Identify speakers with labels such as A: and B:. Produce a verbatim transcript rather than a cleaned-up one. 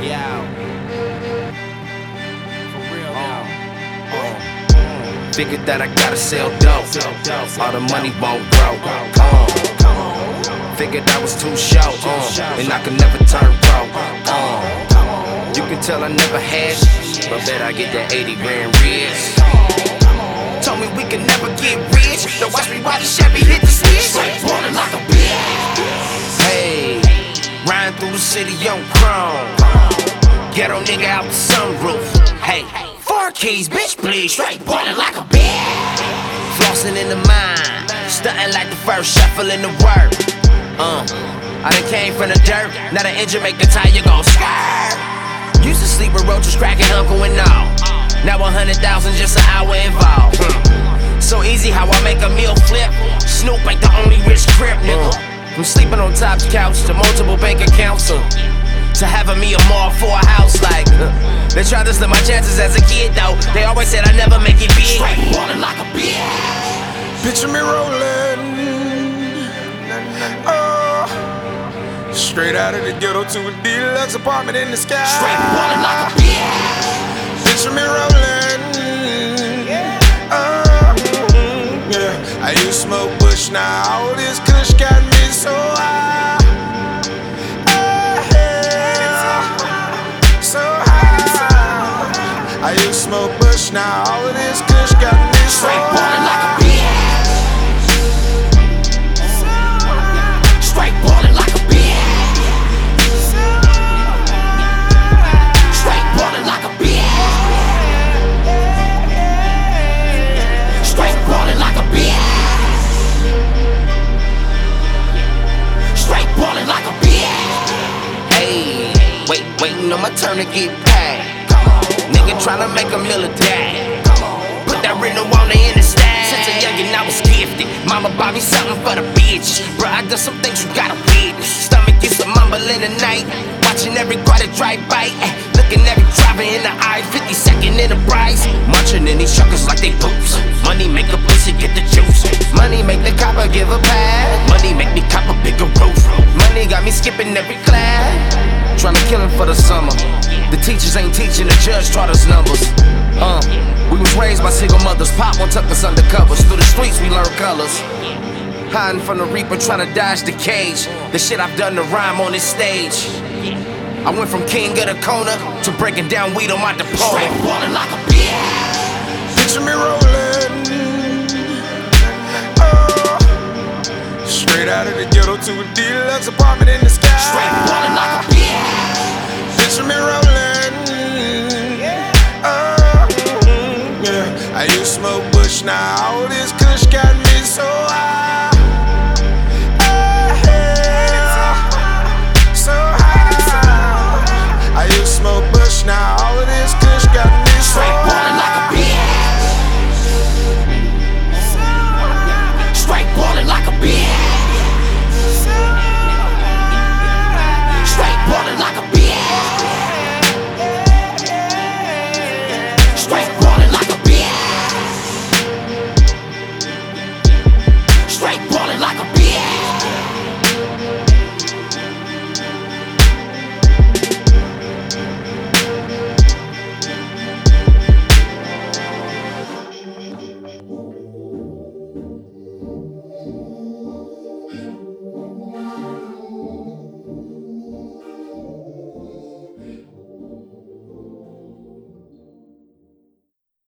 A: Yeah. For real now.
B: Uh, Figured that I gotta sell dope. All the money won't grow. Uh, Figured I was too short, uh, and I could never turn pro. Uh, you can tell I never had, but bet I get that eighty grand rich. Told me we could never get rich. Now watch me while the Chevy hit the switch. Rolling like a bitch. Hey, riding through the city on chrome. Ghetto nigga out the sunroof. Hey, four keys, bitch, please. Straight ballin' like a bitch. Flossing in the mind, stuntin' like the first shuffle in the work. Uh, I done came from the dirt. Now the engine make the tire go skirt. Used to sleep with roaches, cracking uncle and all. Now a hundred thousand just an hour involved. Hmm. So easy how I make a meal flip. Snoop ain't the only rich crip, nigga. From sleeping on top's couch to multiple bank accounts, uh, to having me a mall for a house. Like uh, they tried to slim my chances as a kid though. They always said I never make it big. Straight ballin' like a bitch.
C: Picture me rolling. Oh, straight out of the ghetto to a deluxe apartment in the sky.
B: Straight ballin' like a bitch.
C: Picture me rolling. Oh, yeah. I used to smoke bush, now all this kush got me so high. So high. I used to smoke bush, now all of this kush got me so
B: Straight
C: high.
B: ballin' like a bitch. Straight ballin' like a bitch. Straight ballin' like a bitch. Straight ballin' like a bitch. Straight ballin' like a bitch. Hey, wait, waiting on my turn to get paid. Nigga tryna make a meal a day. Put that Reno on the in the stash. Since a youngin' I was gifted. Mama bought me something for the bitch. Bruh, I done some things you gotta witness. Stomach gets a mumble in the night. Watching every quarter drive by. Eh, looking every driver in the eye. fifty second in the price. Munching in these truckers like they poops. Money make a pussy get the juice. Money make the copper give a pass. Money make me cop a bigger roof. Money got me skipping every class. Tryna kill him for the summer. The teachers ain't teaching, the judge taught us numbers. Uh, we was raised by single mothers. Pop one took us undercovers. Through the streets we learned colors. Hiding from the reaper, tryna dodge the cage. The shit I've done to rhyme on this stage. I went from king of the corner to breaking down weed on my diploma. Straight ballin' like a bitch.
C: Picture me rolling. Oh, straight out of the ghetto to a deluxe apartment in the sky.
B: Straight ballin' like a bitch.
C: Picture me rolling. Oh, yeah. I used to smoke bush, now all